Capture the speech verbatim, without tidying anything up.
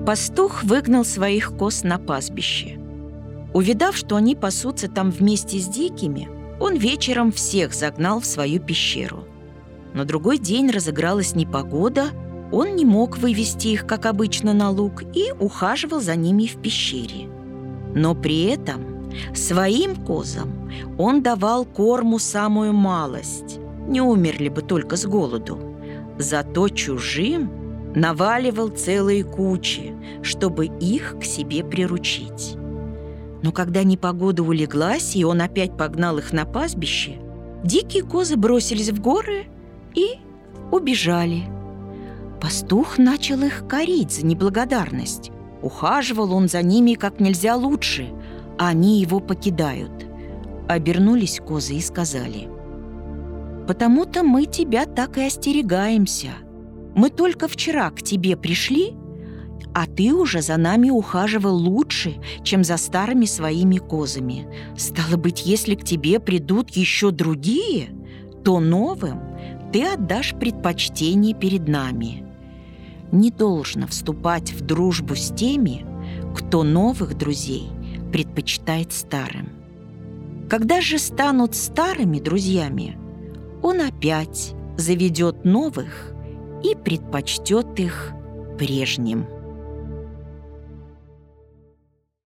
Пастух выгнал своих коз на пастбище. Увидав, что они пасутся там вместе с дикими, он вечером всех загнал в свою пещеру. На другой день разыгралась непогода, он не мог вывести их, как обычно, на луг и ухаживал за ними в пещере. Но при этом своим козам он давал корму самую малость, не умерли бы только с голоду. Зато чужим наваливал целые кучи, чтобы их к себе приручить. Но когда непогода улеглась, и он опять погнал их на пастбище, дикие козы бросились в горы и убежали. Пастух начал их корить за неблагодарность. Ухаживал он за ними как нельзя лучше, а они его покидают. Обернулись козы и сказали: «Потому-то мы тебя так и остерегаемся. Мы только вчера к тебе пришли, а ты уже за нами ухаживал лучше, чем за старыми своими козами. Стало быть, если к тебе придут еще другие, то новым ты отдашь предпочтение перед нами. Не должно вступать в дружбу с теми, кто новых друзей предпочитает старым. Когда же станут старыми друзьями, он опять заведет новых и предпочтет их прежним».